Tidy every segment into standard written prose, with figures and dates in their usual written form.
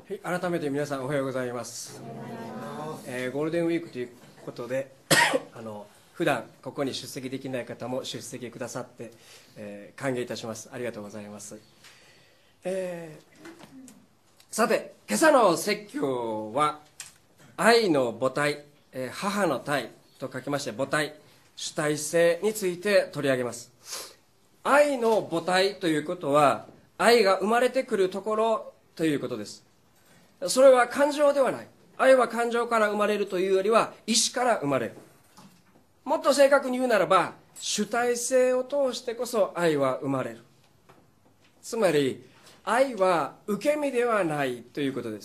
はい、改めて皆さんおはようございます。ゴールデンウィークということで普段ここに出席できない方も出席くださって、歓迎いたします。ありがとうございます。さて、今朝の説教は愛の母体、母の体と書きまして母体、主体性について取り上げます。愛の母体ということは愛が生まれてくるところということです。それは感情ではない。愛は感情から生まれるというよりは意志から生まれる。もっと正確に言うならば主体性を通してこそ愛は生まれる。つまり愛は受け身ではないということです。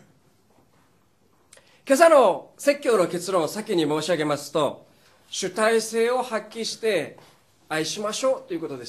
今朝の説教の結論を先に申し上げますと、主体性を発揮して愛しましょうということです。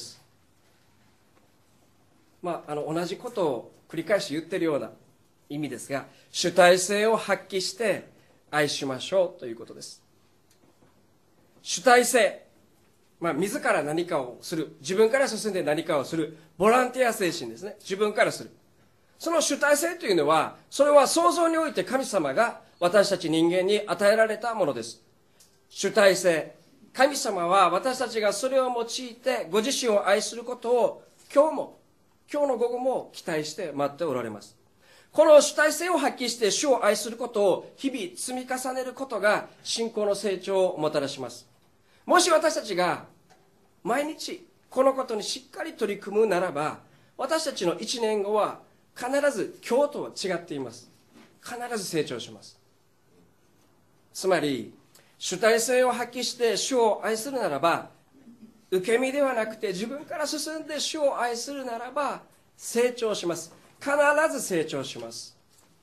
同じことを繰り返し言っているような意味ですが、主体性を発揮して愛しましょうということです。主体性、自ら何かをする、自分から進んで何かをする、ボランティア精神ですね。自分からする。その主体性というのは、それは創造において神様が私たち人間に与えられたものです。主体性、神様は私たちがそれを用いてご自身を愛することを今日の午後も期待して待っておられます。この主体性を発揮して主を愛することを日々積み重ねることが信仰の成長をもたらします。もし私たちが毎日このことにしっかり取り組むならば、私たちの1年後は必ず今日とは違っています。必ず成長します。つまり主体性を発揮して主を愛するならば、受け身ではなくて自分から進んで主を愛するならば成長します。必ず成長します。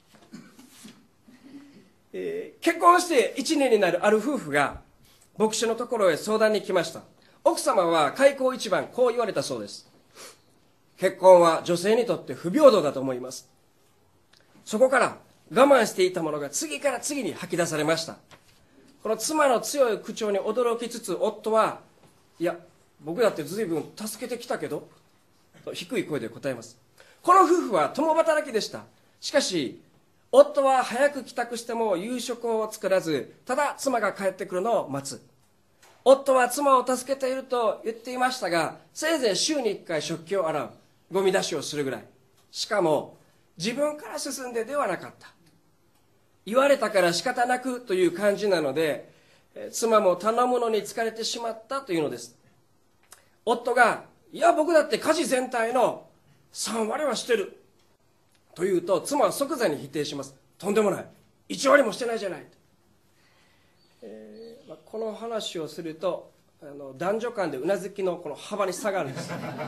結婚して1年になるある夫婦が牧師のところへ相談に来ました。奥様は開口一番こう言われたそうです。結婚は女性にとって不平等だと思います。そこから我慢していたものが次から次に吐き出されました。この妻の強い口調に驚きつつ、夫は、いや僕だって随分助けてきたけどと低い声で答えます。この夫婦は共働きでした。しかし夫は早く帰宅しても夕食を作らず、ただ妻が帰ってくるのを待つ。夫は妻を助けていると言っていましたが、せいぜい週に1回食器を洗う、ゴミ出しをするぐらい。しかも自分から進んでではなかった。言われたから仕方なくという感じなので、妻も頼むのに疲れてしまったというのです。夫が、いや僕だって家事全体の3割はしてると言うと、妻は即座に否定します。とんでもない、1割もしてないじゃない。この話をすると男女間でうなずきのこの幅に差があるんです。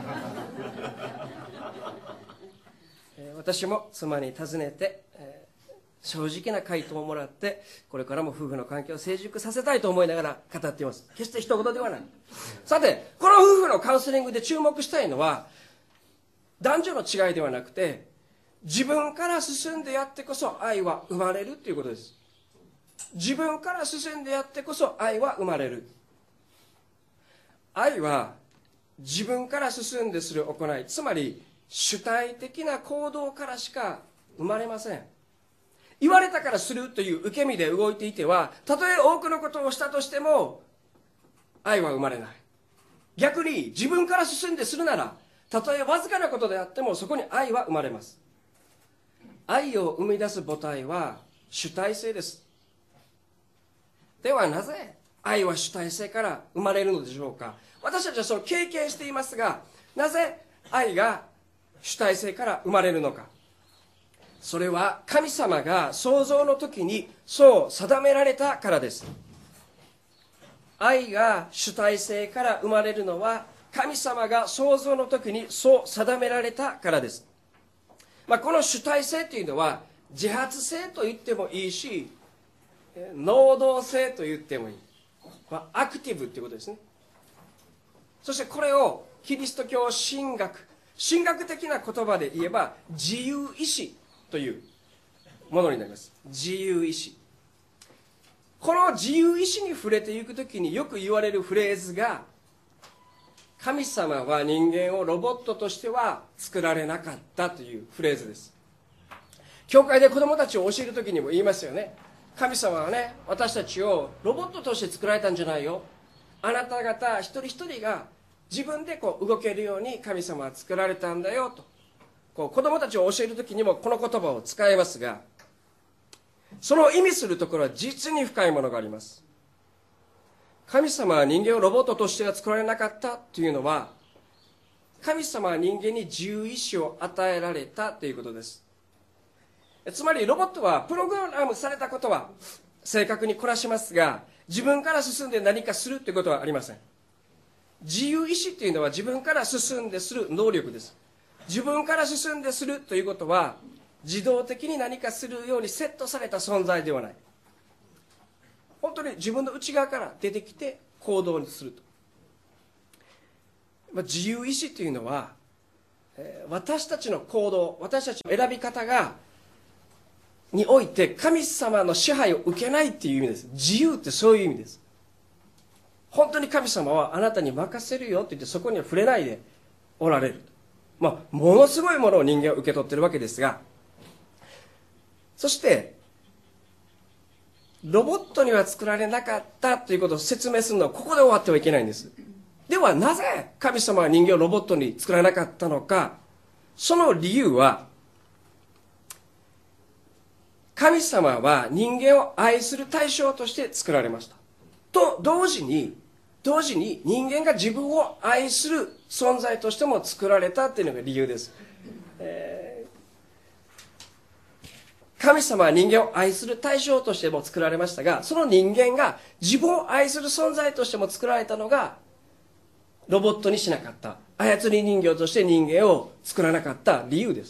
私も妻に尋ねて、正直な回答をもらって、これからも夫婦の関係を成熟させたいと思いながら語っています。決して一言ではない。さて、この夫婦のカウンセリングで注目したいのは、男女の違いではなくて、自分から進んでやってこそ愛は生まれるということです。自分から進んでやってこそ愛は生まれる。愛は自分から進んでする行い、つまり主体的な行動からしか生まれません。言われたからするという受け身で動いていては、たとえ多くのことをしたとしても愛は生まれない。逆に自分から進んでするなら、たとえわずかなことであってもそこに愛は生まれます。愛を生み出す母体は主体性です。ではなぜ愛は主体性から生まれるのでしょうか。私たちはそれを経験していますが、なぜ愛が主体性から生まれるのか。それは神様が創造の時にそう定められたからです。愛が主体性から生まれるのは神様が創造の時にそう定められたからです。この主体性というのは自発性と言ってもいいし、能動性と言ってもいい。アクティブということですね。そしてこれをキリスト教神学的な言葉で言えば自由意志というものになります。自由意志。この自由意志に触れていくときによく言われるフレーズが、神様は人間をロボットとしては作られなかったというフレーズです。 教会で子供たちを教える時にも言いますよね。神様はね、私たちをロボットとして作られたんじゃないよ。あなた方一人一人が自分で動けるように神様は作られたんだよと、子供たちを教える時にもこの言葉を使いますが、その意味するところは実に深いものがあります。神様は人間をロボットとしては作られなかったというのは、神様は人間に自由意志を与えられたということです。つまりロボットはプログラムされたことは正確にこなしますが、自分から進んで何かするということはありません。自由意志というのは自分から進んでする能力です。自分から進んでするということは、自動的に何かするようにセットされた存在ではない。本当に自分の内側から出てきて行動にすると。自由意志というのは、私たちの行動、私たちの選び方において神様の支配を受けないっていう意味です。自由ってそういう意味です。本当に神様はあなたに任せるよって言って、そこには触れないでおられる。ものすごいものを人間は受け取っているわけですが、そしてロボットには作られなかったということを説明するのはここで終わってはいけないんです。ではなぜ神様は人間をロボットに作らなかったのか。その理由は、神様は人間を愛する対象として作られました。と同時に人間が自分を愛する存在としても作られたというのが理由です。神様は人間を愛する対象としても作られましたが、その人間が自分を愛する存在としても作られたのがロボットにしなかった、操り人形として人間を作らなかった理由です。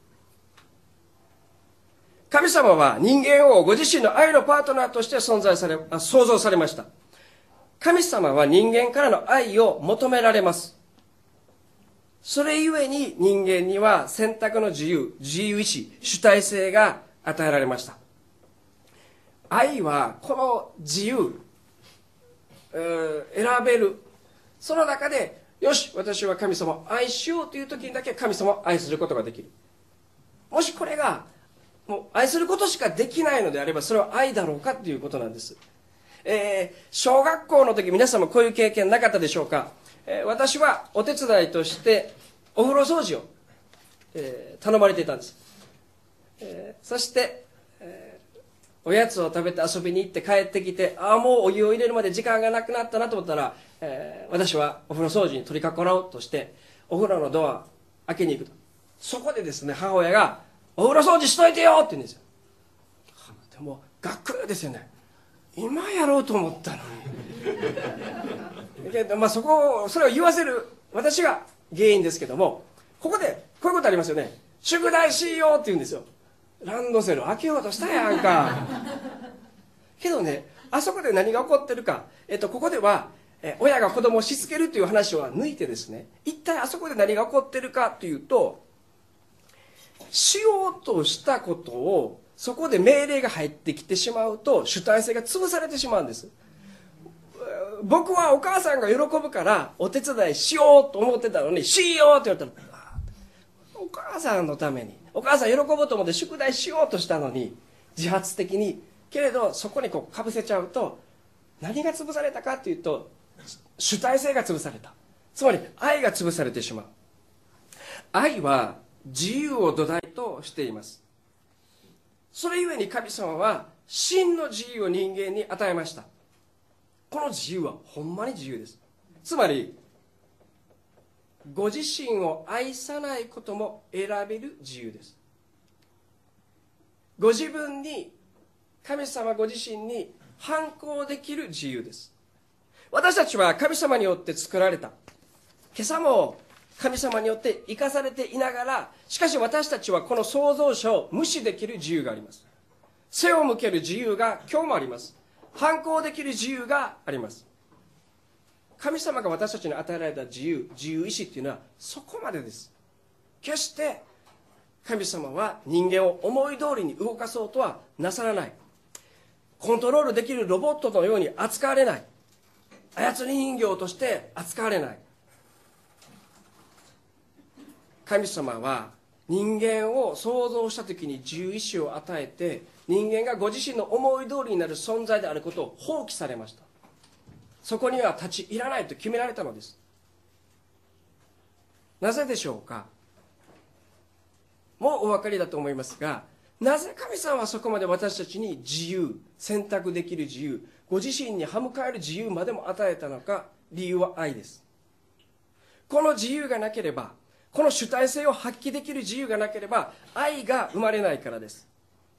神様は人間をご自身の愛のパートナーとして創造されました。神様は人間からの愛を求められます。それゆえに人間には選択の自由意志、主体性が与えられました。愛はこの自由、選べる、その中で、よし、私は神様を愛しようという時にだけ神様を愛することができる。もしこれがもう愛することしかできないのであれば、それは愛だろうかということなんです。小学校の時、皆さんもこういう経験なかったでしょうか。私はお手伝いとしてお風呂掃除を、頼まれていたんです。そして、おやつを食べて遊びに行って帰ってきて、もうお湯を入れるまで時間がなくなったなと思ったら、私はお風呂掃除に取り囲ろうとしてお風呂のドア開けに行くと、そこでですね、母親がお風呂掃除しといてよって言うんですよ。でもがっくりですよね。今やろうと思ったのにそれを言わせる私が原因ですけども、ここでこういうことありますよね。宿題しようって言うんですよ。ランドセル開けようとしたやんかけどね、あそこで何が起こってるか、ここでは親が子供をしつけるという話を抜いてですね、一体あそこで何が起こってるかというと、しようとしたことをそこで命令が入ってきてしまうと主体性が潰されてしまうんです。僕はお母さんが喜ぶからお手伝いしようと思ってたのに、しようって言われたら、お母さんのために、お母さん喜ぶと思って宿題しようとしたのに、自発的に、けれどそこにかぶせちゃうと、何が潰されたかというと、主体性が潰された。つまり愛が潰されてしまう。愛は自由を土台としています。それゆえに神様は真の自由を人間に与えました。この自由はほんまに自由です。つまりご自身を愛さないことも選べる自由です。ご自分に、神様ご自身に反抗できる自由です。私たちは神様によって作られた。今朝も神様によって生かされていながら、しかし私たちはこの創造者を無視できる自由があります。背を向ける自由が今日もあります。反抗できる自由があります。神様が私たちに与えられた自由意志っていうのはそこまでです。決して神様は人間を思い通りに動かそうとはなさらない。コントロールできるロボットのように扱われない。操り人形として扱われない。神様は人間を創造した時に自由意志を与えて、人間がご自身の思い通りになる存在であることを放棄されました。そこには立ち入らないと決められたのです。なぜでしょうか。もうお分かりだと思いますが、なぜ神様はそこまで私たちに自由、選択できる自由、ご自身に歯向かえる自由までも与えたのか。理由は愛です。この自由がなければ、この主体性を発揮できる自由がなければ、愛が生まれないからです。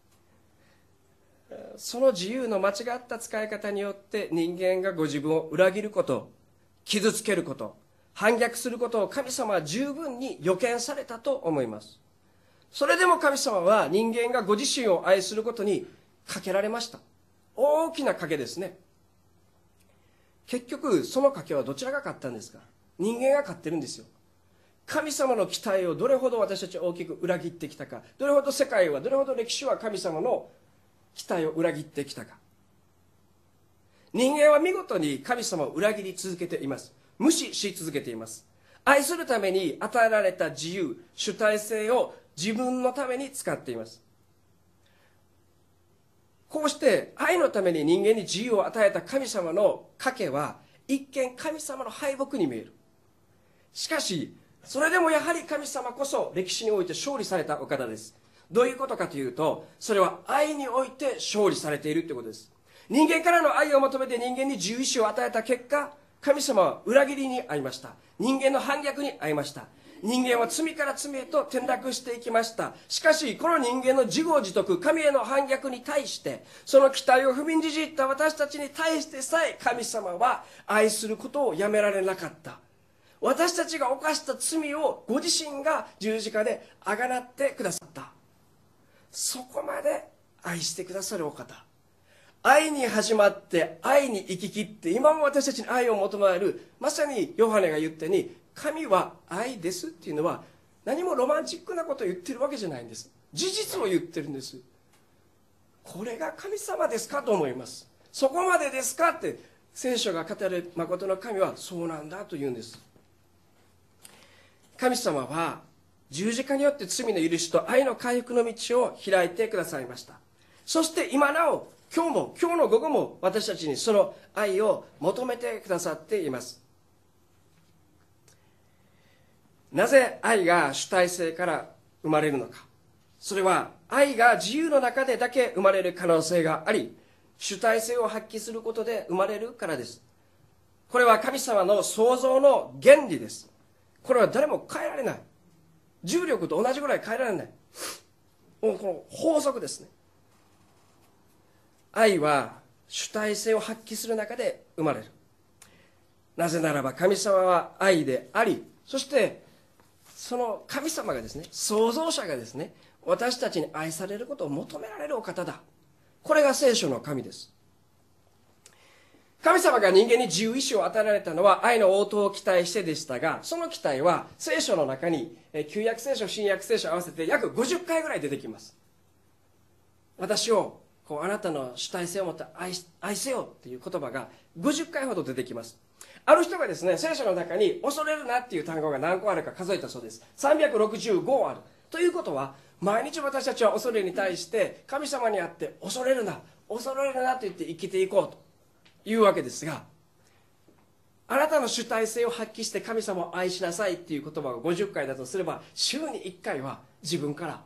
その自由の間違った使い方によって人間がご自分を裏切ること、傷つけること、反逆することを神様は十分に予見されたと思います。それでも神様は人間がご自身を愛することにかけられました。大きな賭けですね。結局その賭けはどちらが勝ったんですか。人間が勝ってるんですよ。神様の期待をどれほど私たちは大きく裏切ってきたか、どれほど世界は、どれほど歴史は神様の期待を裏切ってきたか。人間は見事に神様を裏切り続けています。無視し続けています。愛するために与えられた自由、主体性を自分のために使っています。こうして愛のために人間に自由を与えた神様の賭けは一見神様の敗北に見える。しかしそれでもやはり神様こそ歴史において勝利されたお方です。どういうことかというと、それは愛において勝利されているということです。人間からの愛を求めて人間に自由意志を与えた結果、神様は裏切りに遭いました。人間の反逆に遭いました。人間は罪から罪へと転落していきました。しかしこの人間の自業自得、神への反逆に対して、その期待を踏みにじった私たちに対してさえ神様は愛することをやめられなかった。私たちが犯した罪をご自身が十字架であがなってくださった。そこまで愛してくださるお方。愛に始まって愛に生き切って、今も私たちに愛を求める、まさにヨハネが言ったように、神は愛ですっていうのは何もロマンチックなことを言ってるわけじゃないんです。事実を言ってるんです。これが神様ですかと思います。そこまでですかって聖書が語る誠の神はそうなんだと言うんです。神様は十字架によって罪の許しと愛の回復の道を開いてくださいました。そして今なお今日の午後も私たちにその愛を求めてくださっています。なぜ愛が主体性から生まれるのか。それは愛が自由の中でだけ生まれる可能性があり、主体性を発揮することで生まれるからです。これは神様の創造の原理です。これは誰も変えられない。重力と同じぐらい変えられない。もうこの法則ですね。愛は主体性を発揮する中で生まれる。なぜならば神様は愛であり、そしてその神様がですね、創造者がですね、私たちに愛されることを求められるお方だ。これが聖書の神です。神様が人間に自由意志を与えられたのは愛の応答を期待してでしたが、その期待は聖書の中に旧約聖書、新約聖書合わせて約50回ぐらい出てきます。私をあなたの主体性を持って愛せよという言葉が50回ほど出てきます。ある人がですね、聖書の中に恐れるなっていう単語が何個あるか数えたそうです。365ある。ということは、毎日私たちは恐れに対して神様にあって恐れるなと言って生きていこうというわけですが、あなたの主体性を発揮して神様を愛しなさいっていう言葉が50回だとすれば、週に1回は自分から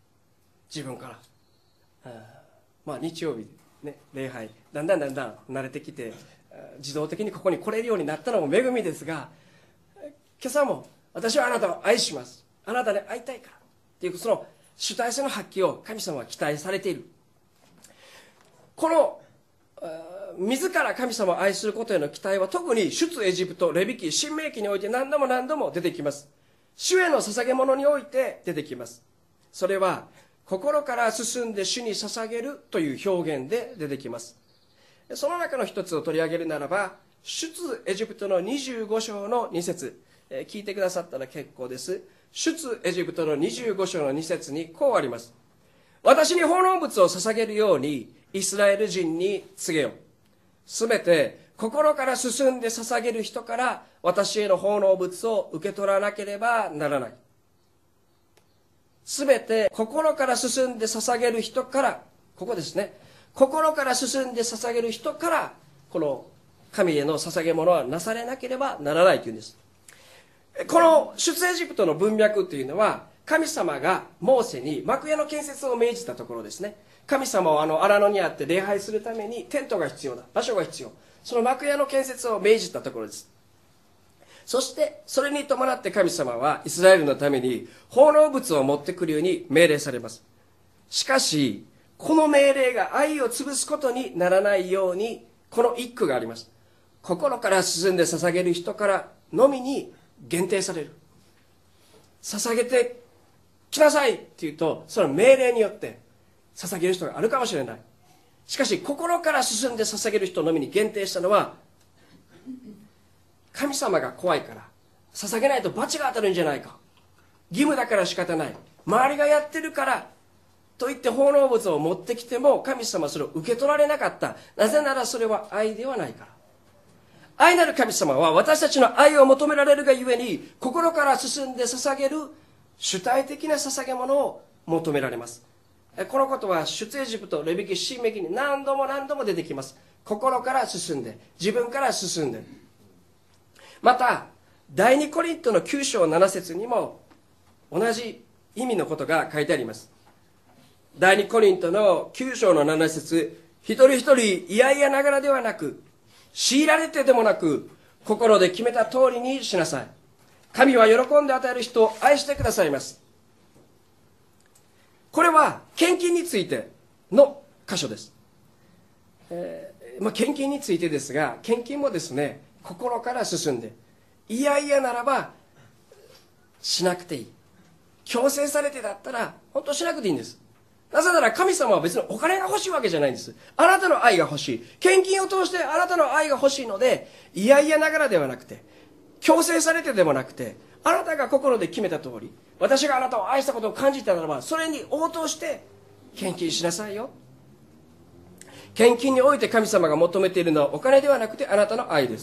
日曜日、ね、礼拝だんだん慣れてきて自動的にここに来れるようになったのも恵みですが、今朝も私はあなたを愛します、あなたに会いたいからっていうその主体性の発揮を神様は期待されている。この自ら神様を愛することへの期待は特に出エジプト、レビ記、申命記において何度も出てきます。主への捧げ物において出てきます。それは心から進んで主に捧げるという表現で出てきます。その中の一つを取り上げるならば、出エジプトの25章の2節、聞いてくださったら結構です。出エジプトの25章の2節にこうあります。私に奉納物を捧げるようにイスラエル人に告げよ。すべて心から進んで捧げる人から私への奉納物を受け取らなければならない。 すべて心から進んで捧げる人から、ここですね、心から進んで捧げる人から、この神への捧げ物はなされなければならないというんです。この出エジプトの文脈というのは、神様がモーセに幕屋の建設を命じたところですね。神様を荒野にあって礼拝するためにテントが必要だ、場所が必要、その幕屋の建設を命じたところです。そしてそれに伴って神様はイスラエルのために奉納物を持ってくるように命令されます。しかしこの命令が愛を潰すことにならないように、この一句があります。心から進んで捧げる人からのみに限定される。捧げてきなさいっていうと、その命令によって捧げる人があるかもしれない。しかし心から進んで捧げる人のみに限定したのは、神様が怖いから捧げないと罰が当たるんじゃないか、義務だから仕方ない、周りがやってるからと言って奉納物を持ってきても神様はそれを受け取られなかった。なぜならそれは愛ではないから。愛なる神様は私たちの愛を求められるがゆえに、心から進んで捧げる主体的な捧げ物を求められます。このことは出エジプト、レビ記、申命記に何度も何度も出てきます。心から進んで、自分から進んで。また第2コリントの9章7節にも同じ意味のことが書いてあります。第2コリントの9章の7節、一人一人嫌々ながらではなく、強いられてでもなく、心で決めた通りにしなさい。神は喜んで与える人を愛してくださいます。これは献金についての箇所です。献金についてですが、献金もですね、心から進んで、いやいやならばしなくていい。強制されてだったら本当しなくていいんです。なぜなら神様は別にお金が欲しいわけじゃないんです。あなたの愛が欲しい。献金を通してあなたの愛が欲しいので、いやいやながらではなくて、強制されてでもなくて、あなたが心で決めた通り、私があなたを愛したことを感じたならば、それに応答して献金しなさいよ。献金において神様が求めているのはお金ではなくてあなたの愛です。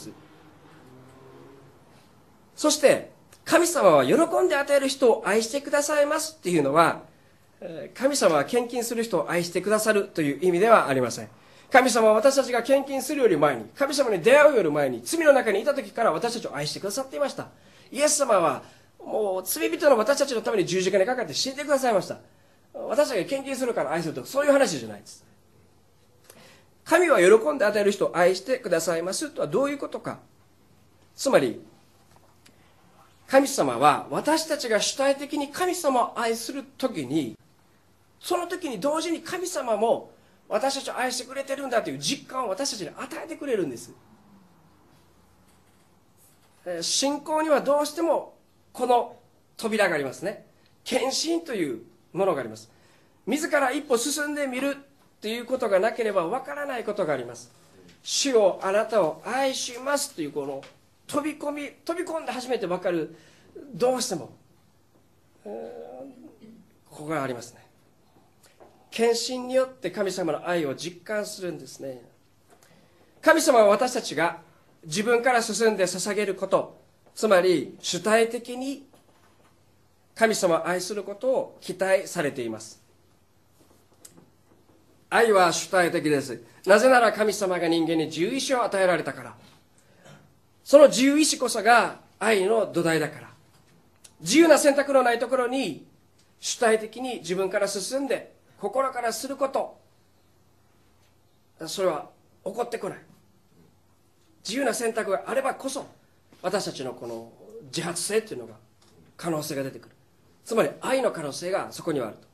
そして神様は喜んで与える人を愛してくださいますっていうのは、神様は献金する人を愛してくださるという意味ではありません。神様は私たちが献金するより前に、神様に出会うより前に、罪の中にいた時から私たちを愛してくださっていました。イエス様はもう罪人の私たちのために十字架にかかって死んでくださいました。私たちが献金するから愛するとか、そういう話じゃないです。神は喜んで与える人を愛してくださいますとはどういうことか。つまり神様は私たちが主体的に神様を愛するときに、その時に同時に神様も私たちを愛してくれてるんだという実感を私たちに与えてくれるんです。信仰にはどうしてもこの扉がありますね。献身というものがあります。自ら一歩進んでみるということがなければわからないことがあります。主をあなたを愛しますというこの飛び込んで初めてわかる、どうしてもここがありますね。献身によって神様の愛を実感するんですね。神様は私たちが自分から進んで捧げること、つまり主体的に神様を愛することを期待されています。愛は主体的です。なぜなら神様が人間に自由意志を与えられたから。その自由意志こそが愛の土台だから。自由な選択のないところに主体的に自分から進んで心からすること、それは起こってこない。自由な選択があればこそ私たちのこの自発性というのが可能性が出てくる。つまり愛の可能性がそこにはあると。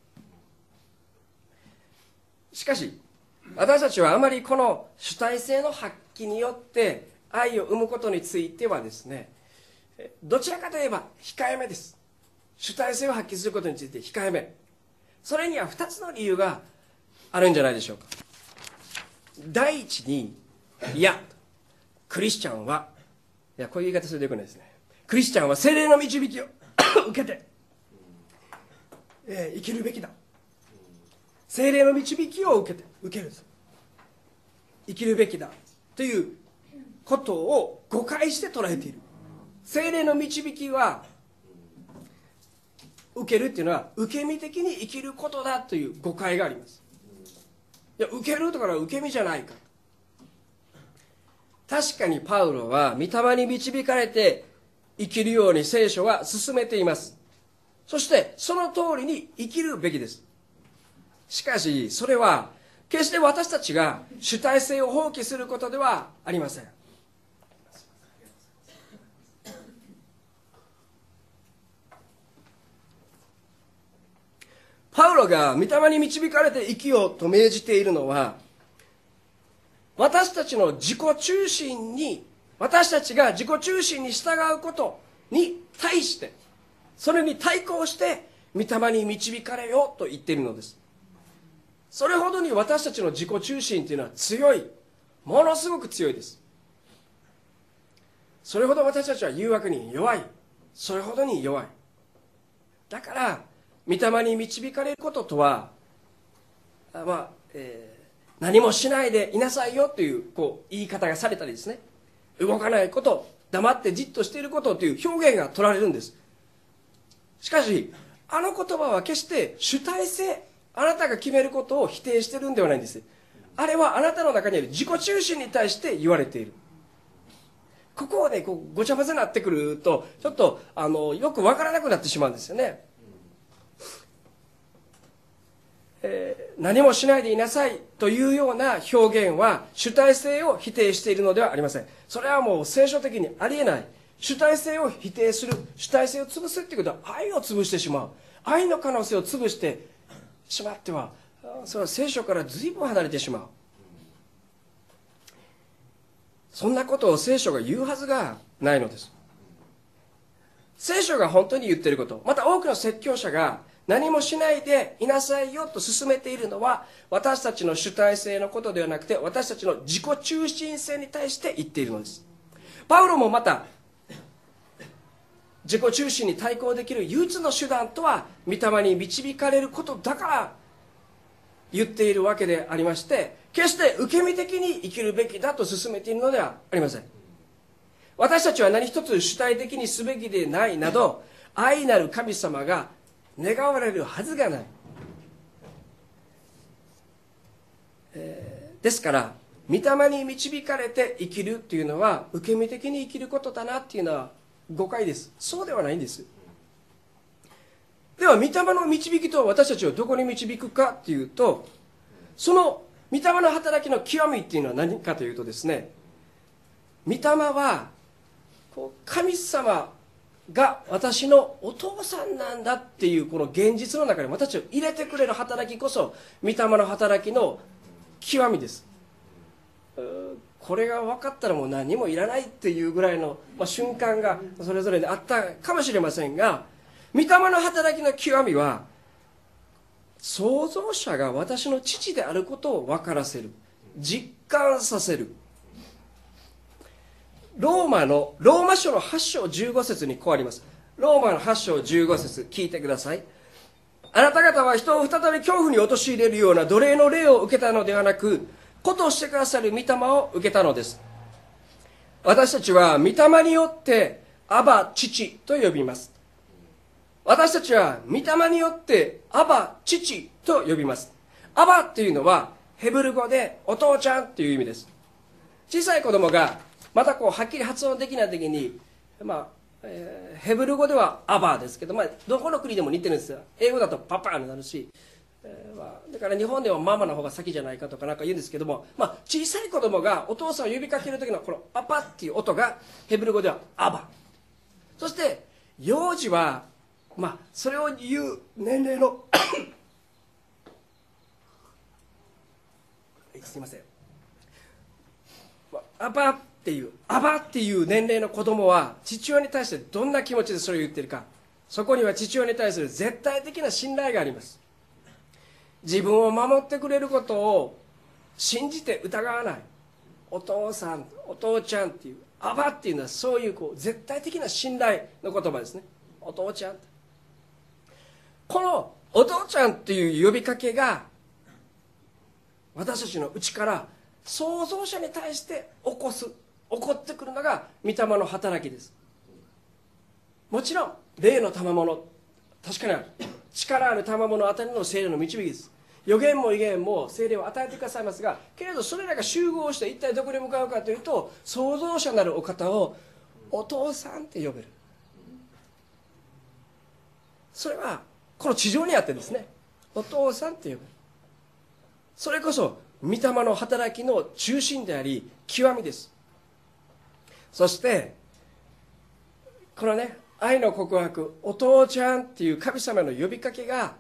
しかし私たちはあまりこの主体性の発揮によって愛を生むことについてはですね、どちらかといえば控えめです。主体性を発揮することについて控えめ。それには2つの理由があるんじゃないでしょうか。第一に、クリスチャンは、こういう言い方するとよくないですね。クリスチャンは聖霊の導きを受けて、生きるべきだ。聖霊の導きを受ける。生きるべきだということを誤解して捉えている。聖霊の導きは受けるっていうのは受け身的に生きることだという誤解があります。いや、受けるとから受け身じゃないか。確かにパウロは御霊に導かれて生きるように聖書は進めています。そしてその通りに生きるべきです。しかしそれは決して私たちが主体性を放棄することではありません。パウロが御霊に導かれて生きようと命じているのは、私たちの自己中心に、私たちが自己中心に従うことに対して、それに対抗して御霊に導かれようと言っているのです。それほどに私たちの自己中心というのは強い、ものすごく強いです。それほど私たちは誘惑に弱い、それほどに弱い。だから御霊に導かれることとは、何もしないでいなさいよという、言い方がされたりですね、動かないこと、黙ってじっとしていることという表現が取られるんです。しかしあの言葉は決して主体性、あなたが決めることを否定しているんではないんです。あれはあなたの中にある自己中心に対して言われている。ここをね、ごちゃ混ぜになってくるとちょっとよくわからなくなってしまうんですよね。何もしないでいなさいというような表現は主体性を否定しているのではありません。それはもう聖書的にありえない。主体性を否定する、主体性を潰すということは愛を潰してしまう。愛の可能性を潰してしまっては、それは聖書から随分離れてしまう。そんなことを聖書が言うはずがないのです。聖書が本当に言っていること、また多くの説教者が何もしないでいなさいよと進めているのは、私たちの主体性のことではなくて、私たちの自己中心性に対して言っているのです。パウロもまた自己中心に対抗できる唯一の手段とは御霊に導かれることだから言っているわけでありまして、決して受け身的に生きるべきだと進めているのではありません。私たちは何一つ主体的にすべきでないなど、愛なる神様が願われるはずがない。ですから御霊に導かれて生きるというのは受け身的に生きることだなっていうのは誤解です。そうではないんです。では御霊の導きと私たちをどこに導くかというと、その御霊の働きの極みっていうのは何かというとですね、御霊は神様が私のお父さんなんだっていうこの現実の中に私を入れてくれる働きこそ御霊の働きの極みです。これが分かったらもう何もいらないっていうぐらいの、瞬間がそれぞれであったかもしれませんが、御霊の働きの極みは創造者が私の父であることを分からせる、実感させる。ローマ書の8章15節にこうあります。ローマの8章15節聞いてください。あなた方は人を再び恐怖に陥れるような奴隷の霊を受けたのではなく、子としてくださる御霊を受けたのです。私たちは御霊によってアバ父と呼びます。私たちは御霊によってアバ父と呼びます。アバっていうのはヘブル語でお父ちゃんっていう意味です。小さい子供がまたはっきり発音できない時に、ヘブル語ではアバですけど、どこの国でも似てるんですよ。英語だとパパになるし、だから日本ではママの方が先じゃないかとかなんか言うんですけども、小さい子供がお父さんを呼びかける時のこのパパっていう音がヘブル語ではアバ。そして幼児はそれを言う年齢のすいません、アバっていう年齢の子供は父親に対してどんな気持ちでそれを言っているか。そこには父親に対する絶対的な信頼があります。自分を守ってくれることを信じて疑わない。お父さん、お父ちゃんっていうアバっていうのはそういう絶対的な信頼の言葉ですね。お父ちゃん。このお父ちゃんっていう呼びかけが私たちの内から創造者に対して起こってくるのが御霊の働きです。もちろん霊の賜物、 確かにある。力ある賜物を与えるのを聖霊の導きです。予言も異言も聖霊を与えてくださいますが、けれどそれらが集合して一体どこに向かうかというと、創造者なるお方をお父さんって呼べる。それはこの地上にあってですね、お父さんって呼べる。それこそ御霊の働きの中心であり極みです。そしてこのね、愛の告白、お父ちゃんっていう神様の呼びかけが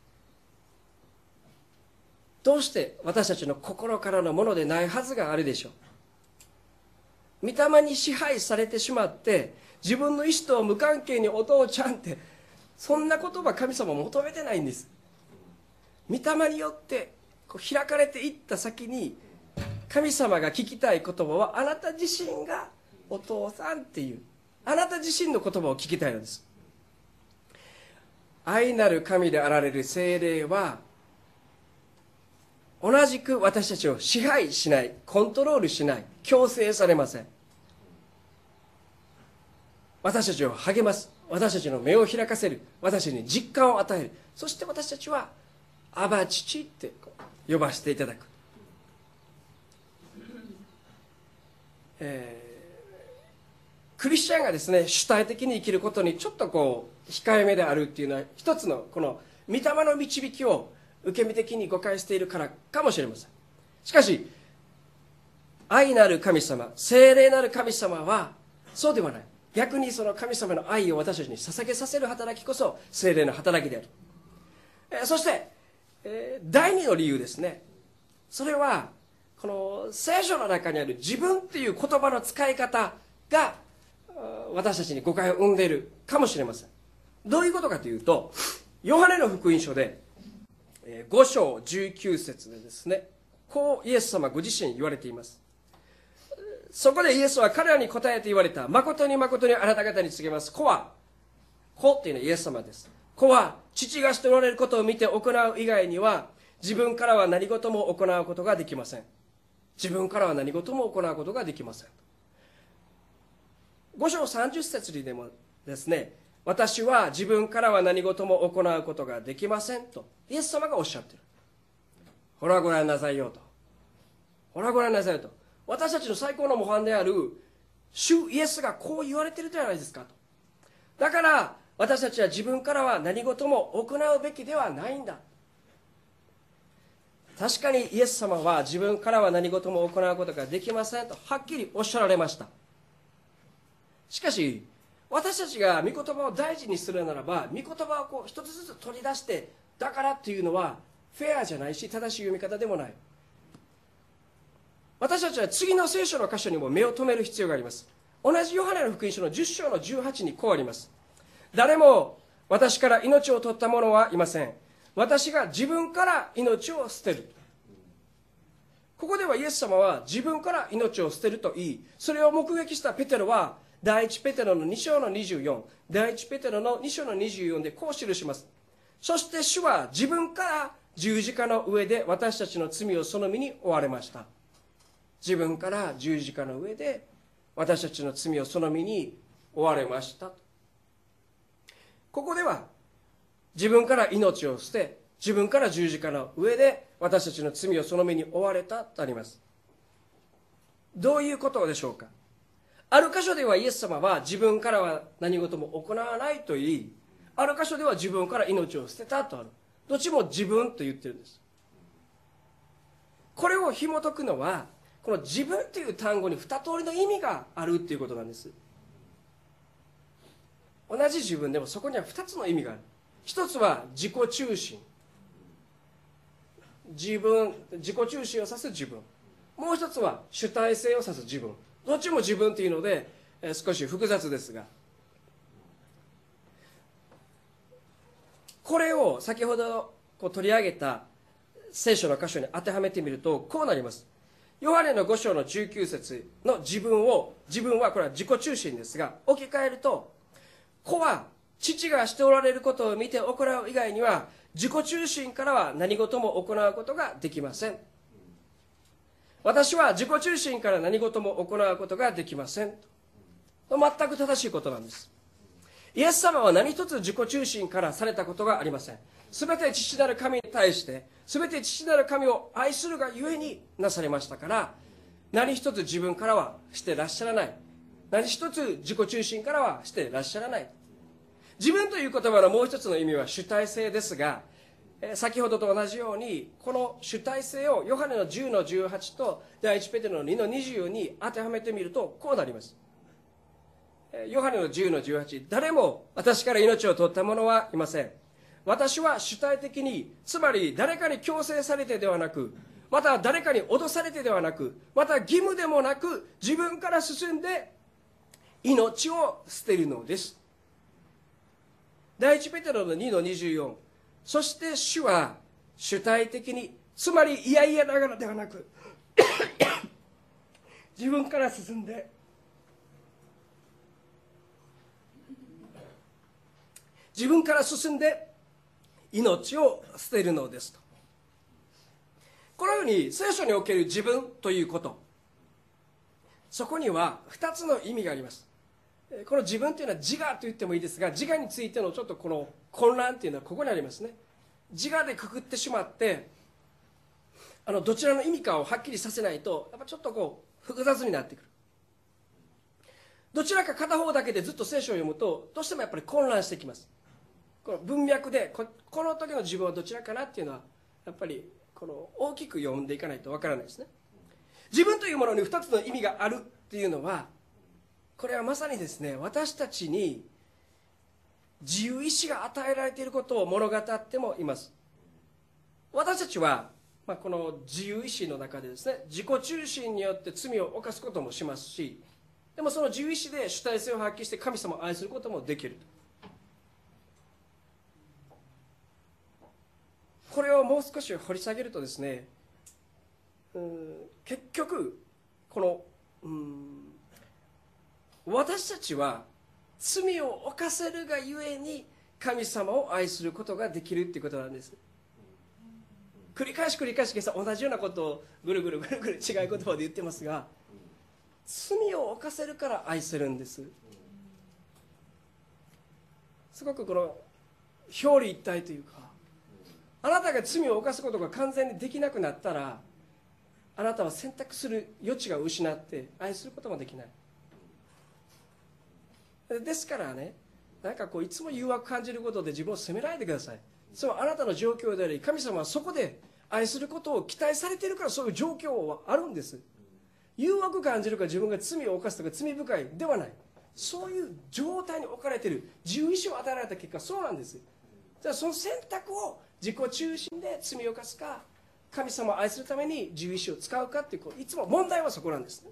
どうして私たちの心からのものでないはずがあるでしょう。御霊に支配されてしまって自分の意思と無関係にお父ちゃんって、そんな言葉神様求めてないんです。御霊によってこう開かれていった先に、神様が聞きたい言葉はあなた自身がお父さんっていう、あなた自身の言葉を聞きたいのです。愛なる神であられる聖霊は同じく私たちを支配しない、コントロールしない、強制されません。私たちを励ます、私たちの目を開かせる、私たちに実感を与える。そして私たちはアバ父って呼ばせていただく。クリスチャンがですね、主体的に生きることにちょっとこう控えめであるっていうのは、一つのこの御霊の導きを受け身的に誤解しているからかもしれません。しかし愛なる神様、聖霊なる神様はそうではない。逆にその神様の愛を私たちに捧げさせる働きこそ聖霊の働きである。そして、第二の理由ですね。それはこの聖書の中にある自分っていう言葉の使い方が私たちに誤解を生んでいるかもしれません。どういうことかというと、ヨハネの福音書で5章19節でですね、こうイエス様ご自身言われています。そこでイエスは彼らに答えて言われた。誠に誠にあなた方に告げます。子っていうのはイエス様です。子は父がしておられることを見て行う以外には自分からは何事も行うことができません。自分からは何事も行うことができません。5章30節にでもですね、私は自分からは何事も行うことができませんとイエス様がおっしゃっている。ほらご覧なさいよと。ほらご覧なさいよと。私たちの最高の模範である主イエスがこう言われているじゃないですかと。だから私たちは自分からは何事も行うべきではないんだ。確かにイエス様は自分からは何事も行うことができませんとはっきりおっしゃられました。しかし私たちが御言葉を大事にするならば、御言葉をこう一つずつ取り出してだからっていうのはフェアじゃないし、正しい読み方でもない。私たちは次の聖書の箇所にも目を留める必要があります。同じヨハネの福音書の10章の18にこうあります。誰も私から命を取った者はいません。私が自分から命を捨てる。ここではイエス様は自分から命を捨てると言い、それを目撃したペテロは第一ペテロの2章の24、第一ペテロの2章の24でこう記します。そして主は自分から十字架の上で私たちの罪をその身に負われました。自分から十字架の上で私たちの罪をその身に負われました。ここでは自分から命を捨て、自分から十字架の上で私たちの罪をその身に負われたとあります。どういうことでしょうか。ある箇所ではイエス様は自分からは何事も行わないと言い、ある箇所では自分から命を捨てたとある。どっちも自分と言ってるんです。これを紐解くのは、この自分という単語に二通りの意味があるということなんです。同じ自分でもそこには二つの意味がある。一つは自己中心。自己中心を指す自分。もう一つは主体性を指す自分。どっちも自分というので少し複雑ですが、これを先ほど取り上げた聖書の箇所に当てはめてみるとこうなります。ヨハネの5章の19節の自分はこれは自己中心ですが、置き換えると、子は父がしておられることを見て行う以外には自己中心からは何事も行うことができません。私は自己中心から何事も行うことができません。全く正しいことなんです。 イエス様は何一つ自己中心からされたことがありません。すべて父なる神に対して、すべて父なる神を愛するがゆえになされましたから、何一つ自分からはしてらっしゃらない。何一つ自己中心からはしてらっしゃらない。自分という言葉のもう一つの意味は主体性ですが、先ほどと同じようにこの主体性をヨハネの10の18と第1ペテロの2の24に当てはめてみるとこうなります。ヨハネの10の18、誰も私から命を取った者はいません。私は主体的に、つまり誰かに強制されてではなく、また誰かに脅されてではなく、また義務でもなく、自分から進んで命を捨てるのです。第1ペテロの2の24、そして主は主体的に、つまり嫌々ながらではなく自分から進んで命を捨てるのですと。このように聖書における自分ということ、そこには2つの意味があります。この自分というのは自我と言ってもいいですが、自我についてのちょっとこの混乱というのはここにありますね。自我でくくってしまってどちらの意味かをはっきりさせないとやっぱちょっとこう複雑になってくる。どちらか片方だけでずっと聖書を読むとどうしてもやっぱり混乱してきます。この文脈でこの時の自分はどちらかなっていうのはやっぱりこの大きく読んでいかないとわからないですね。自分というものに2つの意味があるっていうのは、これはまさにですね、私たちに自由意志が与えられていることを物語ってもいます。私たちは、この自由意志の中でですね、自己中心によって罪を犯すこともしますし、でもその自由意志で主体性を発揮して神様を愛することもできる。これをもう少し掘り下げるとですね、結局この私たちは罪を犯せるがゆえに神様を愛することができるっていうことなんです。繰り返し同じようなことをぐるぐる違う言葉で言ってますが、罪を犯せるから愛せるんです。すごくこの表裏一体というか、あなたが罪を犯すことが完全にできなくなったら、あなたは選択する余地が失って愛することもできない。ですからね、なんかいつも誘惑感じることで自分を責めないでください。そう、あなたの状況であり、神様はそこで愛することを期待されているから、そういう状況はあるんです。誘惑感じるから自分が罪を犯すとか罪深いではない。そういう状態に置かれている、自由意志を与えられた結果そうなんです。じゃあその選択を自己中心で罪を犯すか、神様を愛するために自由意志を使うかっていう、いつも問題はそこなんですね。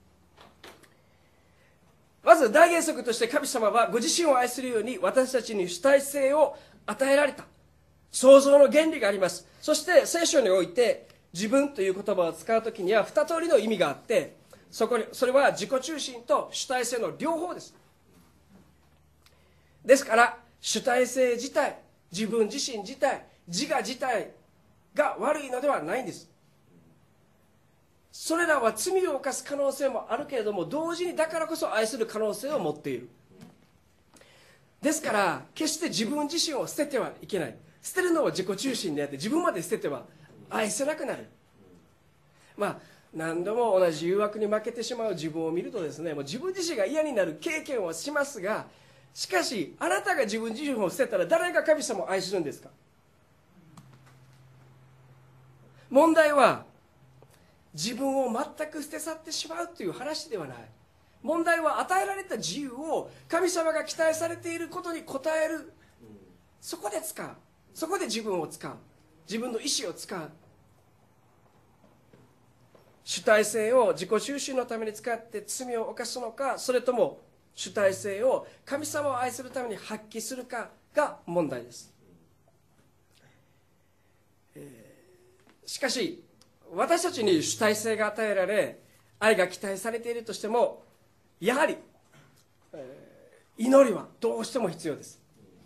まず大原則として、神様はご自身を愛するように私たちに主体性を与えられた創造の原理があります。そして聖書において自分という言葉を使うときには2通りの意味があって、それは自己中心と主体性の両方です。ですから主体性自体、自分自身自体、自我自体が悪いのではないんです。それらは罪を犯す可能性もあるけれども、同時にだからこそ愛する可能性を持っている。ですから決して自分自身を捨ててはいけない。捨てるのは自己中心であって、自分まで捨てては愛せなくなる。何度も同じ誘惑に負けてしまう自分を見るとですね、もう自分自身が嫌になる経験はしますが、しかしあなたが自分自身を捨てたら誰が神様を愛するんですか。問題は自分を全く捨て去ってしまうという話ではない。問題は与えられた自由を神様が期待されていることに応える、そこで使う、そこで自分を使う、自分の意思を使う。主体性を自己中心のために使って罪を犯すのか、それとも主体性を神様を愛するために発揮するかが問題です。しかし私たちに主体性が与えられ、愛が期待されているとしても、やはり、祈りはどうしても必要です。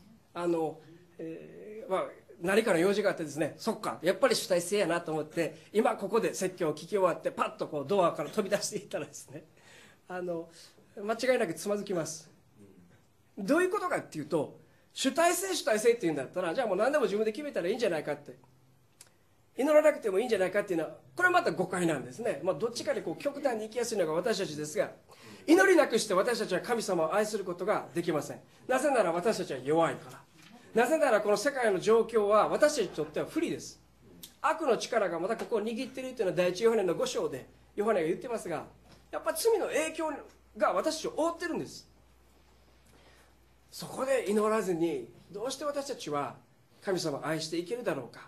何かの用事があってですね、そっかやっぱり主体性やなと思って、今ここで説教を聞き終わってパッとドアから飛び出していったらですね、間違いなくつまずきます。 どういうことかっていうと、主体性っていうんだったら、じゃあもう何でも自分で決めたらいいんじゃないかって、祈らなくてもいいんじゃないかっていうのは、これまた誤解なんですね。どっちかに極端に行きやすいのが私たちですが、祈りなくして私たちは神様を愛することができません。なぜなら私たちは弱いから。なぜならこの世界の状況は私たちにとっては不利です。悪の力がまたここを握っているというのは第一ヨハネの5章でヨハネが言ってますが、やっぱ罪の影響が私たちを覆ってるんです。そこで祈らずにどうして私たちは神様を愛していけるだろうか。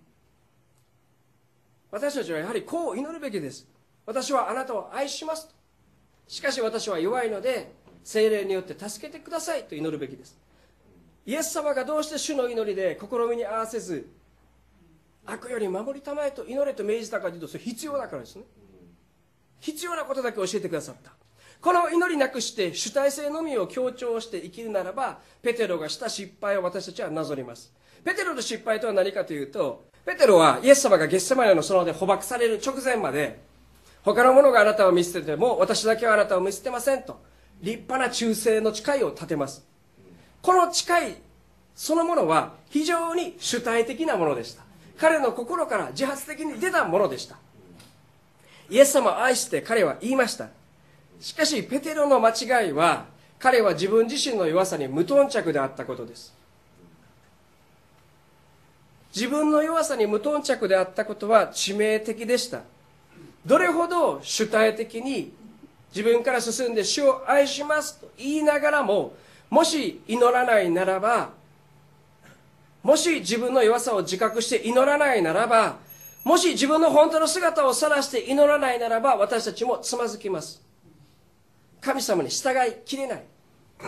私たちはやはりこう祈るべきです。私はあなたを愛しますと。しかし私は弱いので聖霊によって助けてくださいと祈るべきです。イエス様がどうして主の祈りで試みに合わせず悪より守りたまえと祈れと命じたかというと、それ必要だからですね。必要なことだけ教えてくださった。この祈りなくして主体性のみを強調して生きるならば、ペテロがした失敗を私たちはなぞります。ペテロの失敗とは何かというと、ペテロはイエス様がゲッセマネの園で捕獲される直前まで、他の者があなたを見捨てても私だけはあなたを見捨てませんと立派な忠誠の誓いを立てます。この誓いそのものは非常に主体的なものでした。彼の心から自発的に出たものでした。イエス様を愛して彼は言いました。しかしペテロの間違いは、彼は自分自身の弱さに無頓着であったことです。自分の弱さに無頓着であったことは致命的でした。どれほど主体的に自分から進んで主を愛しますと言いながらも、もし祈らないならば、もし自分の弱さを自覚して祈らないならば、もし自分の本当の姿を晒して祈らないならば、私たちもつまずきます。神様に従いきれない。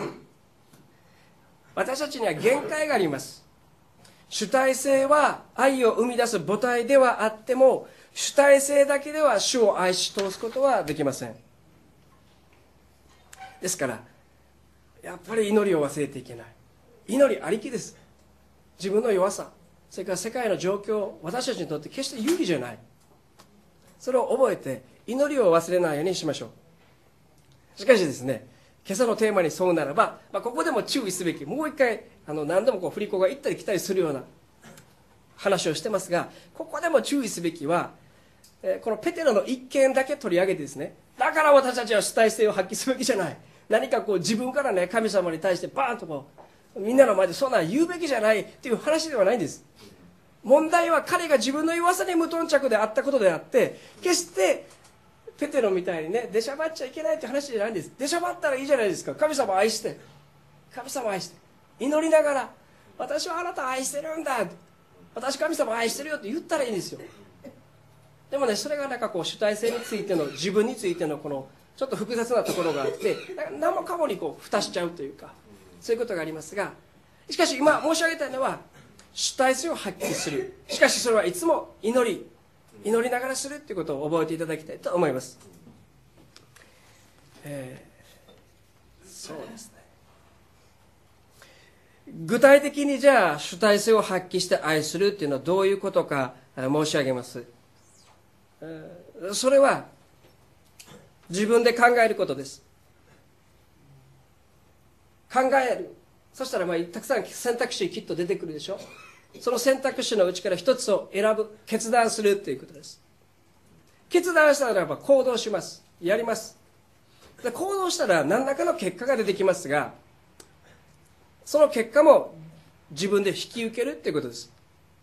私たちには限界があります。主体性は愛を生み出す母体ではあっても、主体性だけでは主を愛し通すことはできません。ですからやっぱり祈りを忘れていけない。祈りありきです。自分の弱さ、それから世界の状況、私たちにとって決して有利じゃない。それを覚えて祈りを忘れないようにしましょう。しかしですね、今朝のテーマに沿うならば、ここでも注意すべき、もう一回何度も振り子が行ったり来たりするような話をしてますが、ここでも注意すべきは、このペテロの一件だけ取り上げてですね、だから私たちは主体性を発揮すべきじゃない、何か自分からね、神様に対してバーンとみんなの前でそんなん言うべきじゃないっていう話ではないんです。問題は彼が自分の弱さに無頓着であったことであって、決してペテロみたいにね、出しゃばっちゃいけないって話じゃないんです。出しゃばったらいいじゃないですか。神様を愛して、神様を愛して祈りながら、私はあなたを愛してるんだ、私神様を愛してるよって言ったらいいんですよ。でもね、それが主体性についての、自分についてのちょっと複雑なところがあって、何もかもに蓋しちゃうというか、そういうことがありますが、しかし今申し上げたいのは主体性を発揮する。しかしそれはいつも祈りながらするということを覚えていただきたいと思います。そうですね。具体的にじゃあ主体性を発揮して愛するっていうのはどういうことか申し上げます。それは自分で考えることです。考える。そしたらたくさん選択肢きっと出てくるでしょ。その選択肢のうちから一つを選ぶ、決断するということです。決断したならば行動します。やります。で、行動したら何らかの結果が出てきますが、その結果も自分で引き受けるということです。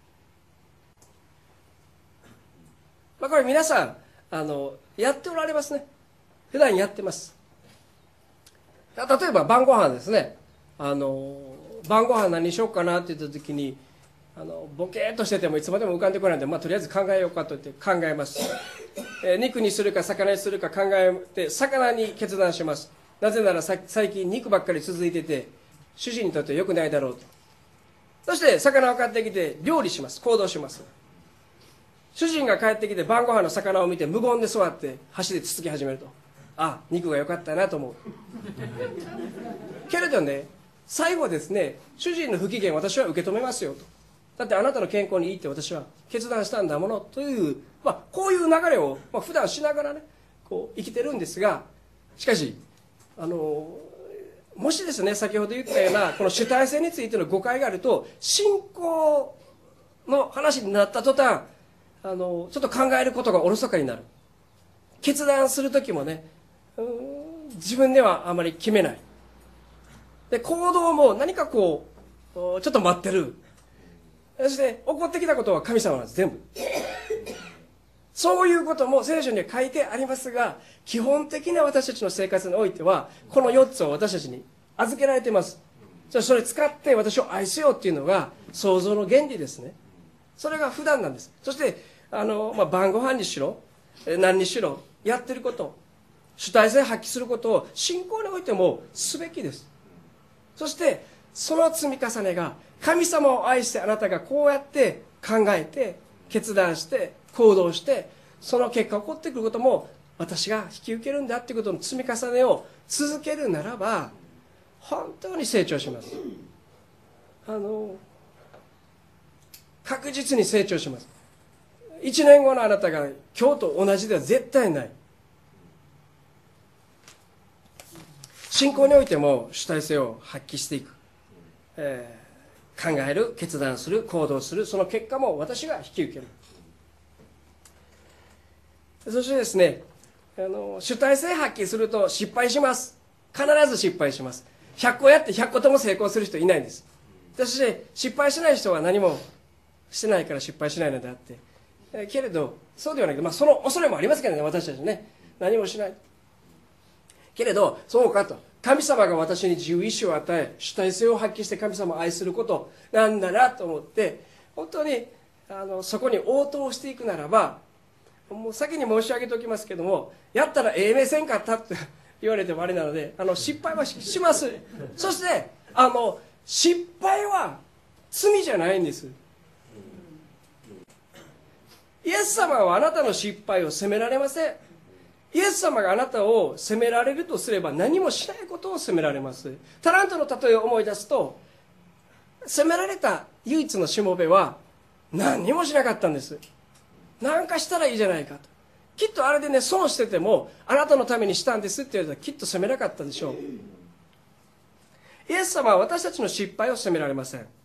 これ皆さんやっておられますね。普段やってます。例えば晩ご飯ですね。晩ご飯何しようかなって言った時にボケーっとしててもいつまでも浮かんでこないので、とりあえず考えようかと言って考えます。肉にするか魚にするか考えて魚に決断します。なぜなら最近肉ばっかり続いてて主人にとって良くないだろうと。そして魚を買ってきて料理します。行動します。主人が帰ってきて晩ご飯の魚を見て無言で座って箸でつつき始めると、肉が良かったなと思う。けれどね、最後ですね、主人の不機嫌私は受け止めますよと。だってあなたの健康にいいって私は決断したんだものという、こういう流れを、普段しながらね、生きてるんですが、しかしもしですね、先ほど言ったようなこの主体性についての誤解があると、信仰の話になった途端ちょっと考えることがおろそかになる。決断する時もね、自分ではあまり決めない。で、行動も何かこうちょっと待ってる。そして起こってきたことは神様なんです、全部。そういうことも聖書には書いてありますが、基本的な私たちの生活においてはこの4つを私たちに預けられています。それを使って私を愛せようっていうのが創造の原理ですね。それが普段なんです。そして晩ご飯にしろ何にしろやってること、主体性を発揮することを信仰においてもすべきです。そしてその積み重ねが、神様を愛してあなたがこうやって考えて決断して行動して、その結果起こってくることも私が引き受けるんだということの積み重ねを続けるならば、本当に成長します。確実に成長します。1年後のあなたが今日と同じでは絶対ない。信仰においても主体性を発揮していく、考える、決断する、行動する、その結果も私が引き受ける。そしてですね、主体性発揮すると失敗します。必ず失敗します。100個やって100個とも成功する人いないんです。そして失敗しない人は何もしてないから失敗しないのであって、けれどそうではないけど、その恐れもありますけどね、私たちね、何もしないけれど、そうかと、神様が私に自由意志を与え主体性を発揮して神様を愛することなんだなと思って、本当にそこに応答していくならば、もう先に申し上げておきますけども、やったらええ目せんかったって言われてもあれなので、失敗はします。そして失敗は罪じゃないんです。イエス様はあなたの失敗を責められません。イエス様があなたを責められるとすれば、何もしないことを責められます。タラントの例えを思い出すと、責められた唯一のしもべは何にもしなかったんです。何かしたらいいじゃないかと。きっとあれでね、損しててもあなたのためにしたんですって言われたらきっと責めなかったでしょう。イエス様は私たちの失敗を責められません。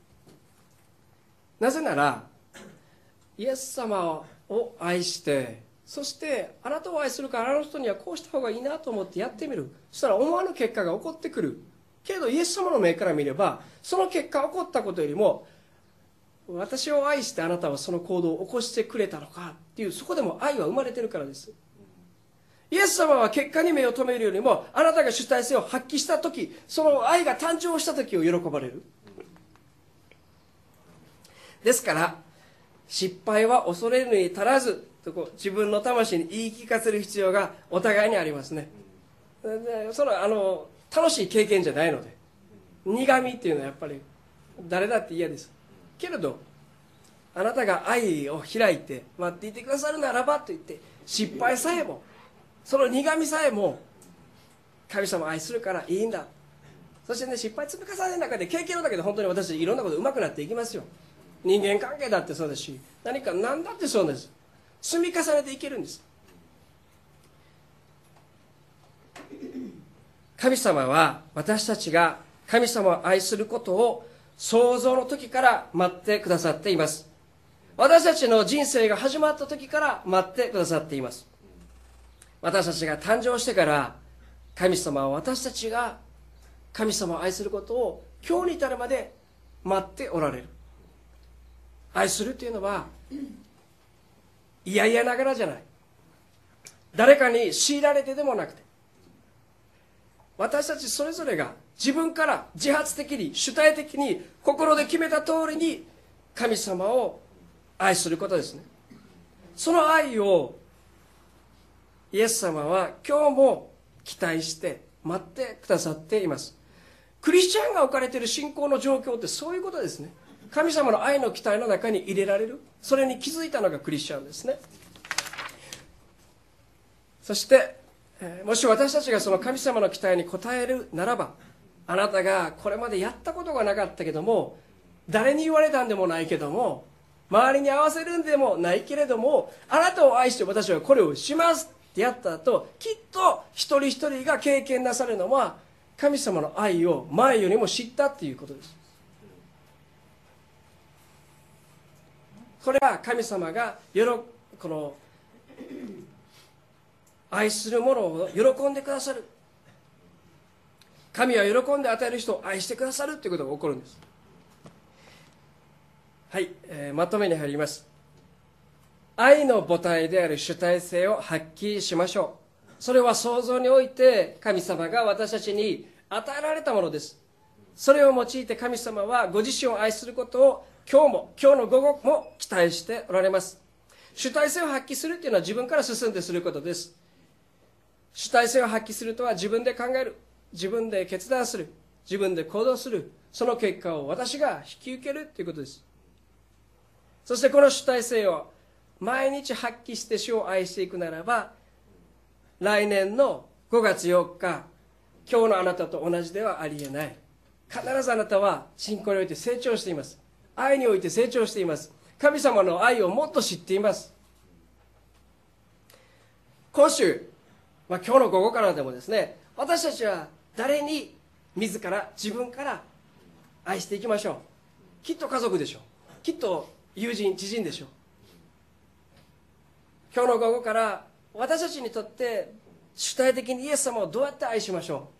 なぜならイエス様を愛して、そしてあなたを愛するからあの人にはこうした方がいいなと思ってやってみる。そしたら思わぬ結果が起こってくる。けれどイエス様の目から見れば、その結果起こったことよりも、私を愛してあなたはその行動を起こしてくれたのかっていう、そこでも愛は生まれてるからです。イエス様は結果に目を留めるよりも、あなたが主体性を発揮した時、その愛が誕生した時を喜ばれる。ですから失敗は恐れるに足らずと、自分の魂に言い聞かせる必要がお互いにありますね。楽しい経験じゃないので、苦みっていうのはやっぱり誰だって嫌です。けれどあなたが愛を開いて待っていてくださるならばと言って、失敗さえも、その苦みさえも神様を愛するからいいんだ。そしてね、失敗積み重ねる中で、経験の中で本当に私たちいろんなこと上手くなっていきますよ。人間関係だってそうですし、何だってそうです。積み重ねていけるんです。神様は私たちが神様を愛することを創造の時から待ってくださっています。私たちの人生が始まった時から待ってくださっています。私たちが誕生してから神様は私たちが神様を愛することを今日に至るまで待っておられる。愛するというのは嫌々ながらじゃない。誰かに強いられてでもなくて、私たちそれぞれが自分から自発的に主体的に心で決めた通りに神様を愛することですね。その愛をイエス様は今日も期待して待ってくださっています。クリスチャンが置かれている信仰の状況ってそういうことですね。神様の愛の期待の中に入れられる、それに気づいたのがクリスチャンですね。そしてもし私たちがその神様の期待に応えるならば、あなたがこれまでやったことがなかったけども、誰に言われたんでもないけども、周りに合わせるんでもないけれども、あなたを愛して私はこれをしますってやった後、きっと一人一人が経験なさるのは、 神様の愛を前よりも知ったっていうことです。これは神様がこの愛する者を喜んでくださる。神は喜んで与える人を愛してくださるということが起こるんです。はい、まとめに入ります。愛の母体である主体性を発揮しましょう。それは創造において神様が私たちに与えられたものです。それを用いて神様はご自身を愛することを今日の午後も期待しておられます。主体性を発揮するというのは自分から進んですることです。主体性を発揮するとは自分で考える、自分で決断する、自分で行動する、その結果を私が引き受けるということです。そしてこの主体性を毎日発揮して主を愛していくならば、来年の5月4日、今日のあなたと同じではありえない。必ずあなたは信仰において成長しています。愛において成長しています。神様の愛をもっと知っています。今週、今日の午後からでもですね、私たちは誰に自分から愛していきましょう。きっと家族でしょう。きっと友人、知人でしょう。今日の午後から私たちにとって主体的にイエス様をどうやって愛しましょ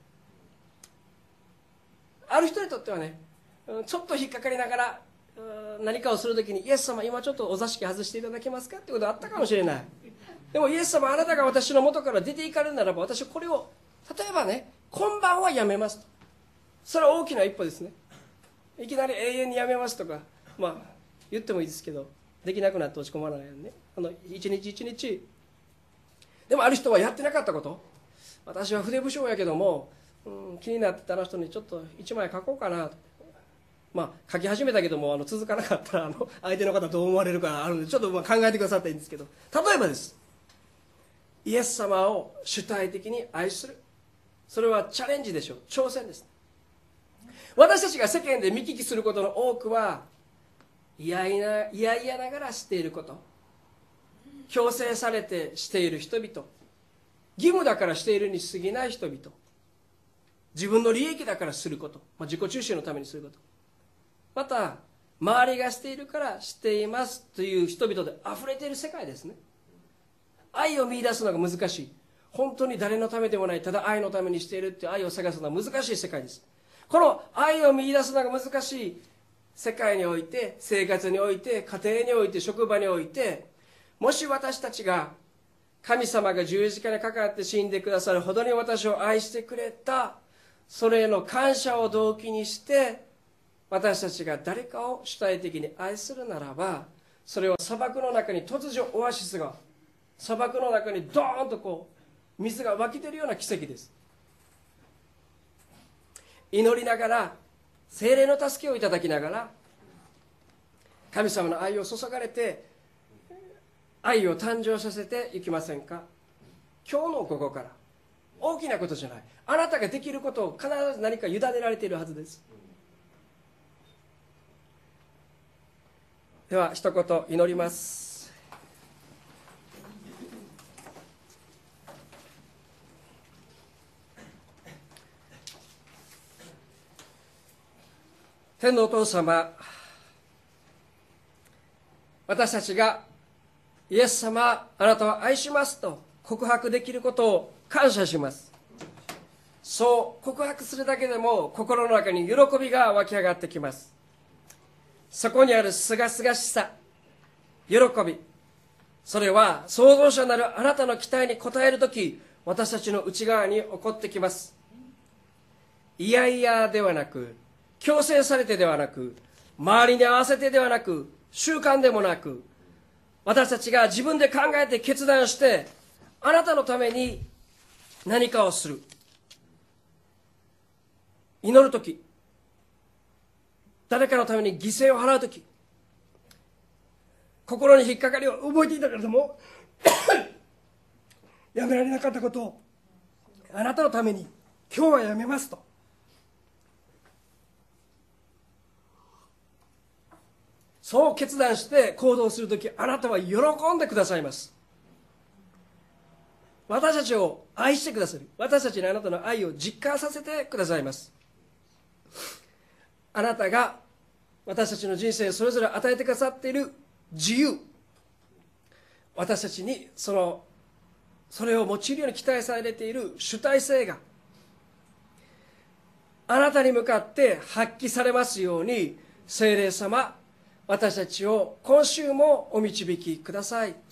う。ある人にとってはね、ちょっと引っかかりながら何かをするときに、イエス様今ちょっとお座敷外していただけますかってことがあったかもしれない。でもイエス様、あなたが私の元から出ていかれるならば、私はこれを例えばね、今晩はやめますと。それは大きな一歩ですね。いきなり永遠にやめますとか、言ってもいいですけど、できなくなって落ち込まないようにね、一日一日。でもある人はやってなかったこと、私は筆不詳やけども、気になってた人にちょっと一枚書こうかなと。書き始めたけども続かなかったら相手の方どう思われるかあるので、ちょっと考えてくださったらいいんですけど、例えばです、イエス様を主体的に愛する。それはチャレンジでしょう。挑戦です。私たちが世間で見聞きすることの多くは、いやいやながらしていること、強制されてしている人々、義務だからしているに過ぎない人々、自分の利益だからすること、自己中心のためにすること、また周りがしているからしていますという人々であふれている世界ですね。愛を見出すのが難しい。本当に誰のためでもない、ただ愛のためにしているっていう愛を探すのは難しい世界です。この愛を見出すのが難しい世界において、生活において、家庭において、職場において、もし私たちが神様が十字架にかかって死んでくださるほどに私を愛してくれた、それへの感謝を動機にして私たちが誰かを主体的に愛するならば、それは砂漠の中に突如オアシスが、砂漠の中にドーンと水が湧き出るような奇跡です。祈りながら、聖霊の助けをいただきながら、神様の愛を注がれて愛を誕生させていきませんか。今日の午後から、大きなことじゃない、あなたができることを必ず何か委ねられているはずです。では一言祈ります。天のお父様、私たちがイエス様、あなたを愛しますと告白できることを感謝します。そう告白するだけでも心の中に喜びが湧き上がってきます。そこにあるすがすがしさ、喜び、それは創造者なるあなたの期待に応えるとき、私たちの内側に起こってきます。いやいやではなく、強制されてではなく、周りに合わせてではなく、習慣でもなく、私たちが自分で考えて決断して、あなたのために何かをする。祈るとき、誰かのために犠牲を払うとき、心に引っかかりを覚えていたけれどもやめられなかったことをあなたのために今日はやめますと、そう決断して行動するとき、あなたは喜んでくださいます。 私たちを愛してくださり、私たちにあなたの愛を実感させてくださいます。あなたが私たちの人生それぞれ与えてくださっている自由、私たちにそれを用いるように期待されている主体性があなたに向かって発揮されますように、聖霊様、私たちを今週もお導きください。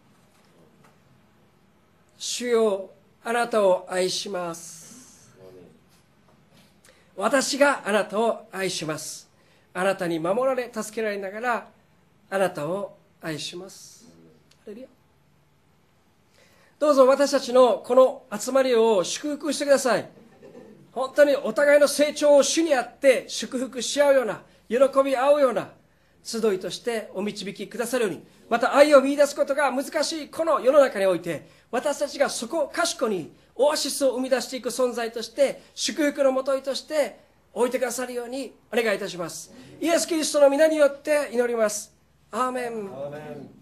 主よ、あなたを愛します。私があなたを愛します。あなたに守られ助けられながらあなたを愛します。ハレルヤ。どうぞ私たちのこの集まりを祝福してください。本当にお互いの成長を主にあって祝福し合うような、喜び合うような集いとしてお導きくださるように、また愛を見出すことが難しいこの世の中において、私たちがそこを賢にオアシスを生み出していく存在として、祝福のもといとして置いてくださるようにお願いいたします。イエス・キリストの皆によって祈ります。アーメン。